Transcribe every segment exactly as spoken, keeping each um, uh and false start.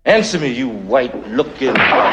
Answer me, you white-looking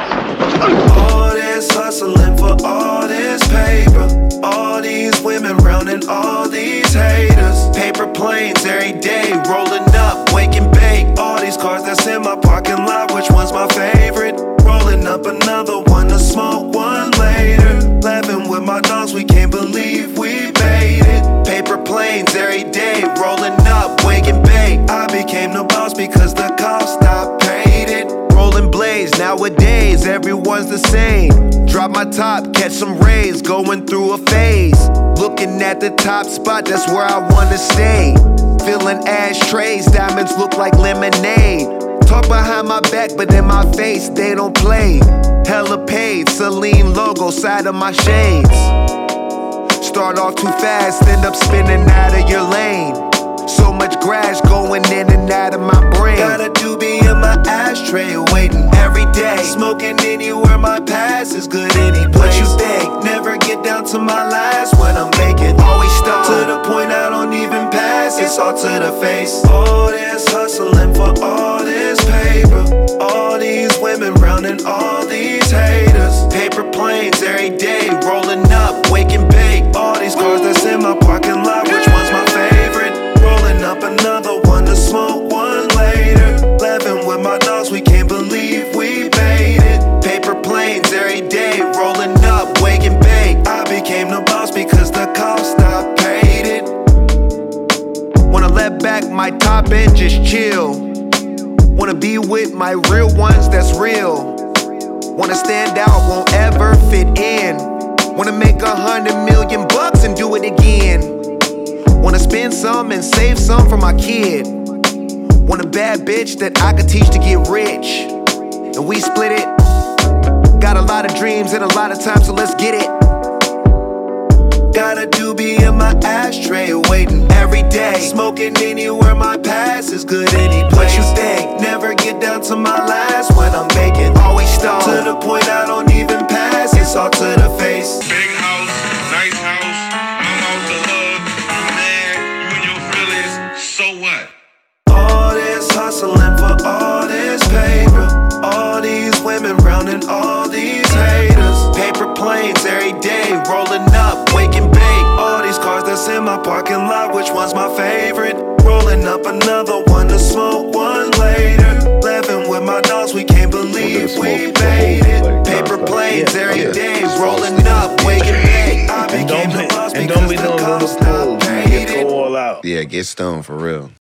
All this hustling for all this paper, all these women rounding all these haters. Paper planes every day, rolling up, wake and bake. All these cars that's in my parking lot, which one's my favorite? Rolling up another one to smoke one later. Laughing with my dogs, we can't believe we made it. Paper planes every day, rolling up, wake and bake. I became the boss because the cops stopped paid it. Rolling blades, nowadays everyone's the same. Drop my top, catch some rays, going through a phase. Looking at the top spot, that's where I wanna stay. Filling ashtrays, diamonds look like lemonade. Talk behind my back, but in my face, they don't play. Hella paid, Celine logo, side of my shades. Start off too fast, end up spinning out of your lane. So much grass going in and out of my brain. Got a doobie in my ashtray, waiting every day. Smoking anywhere, my pass is good any place. What you think? Never get down to my last when I'm making. Always stop to the point I don't even pass. It's all to the face. All this hustling for all this paper, all these women rounding all these haters. Paper planes every day, rolling up, wake and bake. All these cars that's in my parking lot, which one's my favorite? Rolling up another one to smoke one later. Laughing with my dogs, we can't believe we made it. Paper planes every day, rolling up, wake and bake. I became the boss because the cops stopped paid it. Wanna let back my top end, just chill. Wanna be with my real ones, that's real. Wanna stand out, won't ever fit in. Wanna make a hundred million bucks and do it again. Wanna spend some and save some for my kid. Want a bad bitch that I could teach to get rich, and we split it. Got a lot of dreams and a lot of time, so let's get it. Got a doobie in my ashtray, waiting every day. Smoking anywhere, my pass is good any place. What you think? Never get down to my last when I'm making. Always stop to the point I don't even pass. It's all to the face. Big house, nice house, I'm out the hood. You mad, you and your feelings, so what? All this hustling for all this paper, all these women rounding all these haters. Paper planes every day, rolling up, wake and bake. All these cars that's in my parking lot, which one's my favorite? Rolling up another one to smoke one later. Laughing with my dogs, we can't believe we made it. Paper planes every day, rolling up, wake and bake. I became the boss because the cops stopped paid it. Yeah, get stoned for real.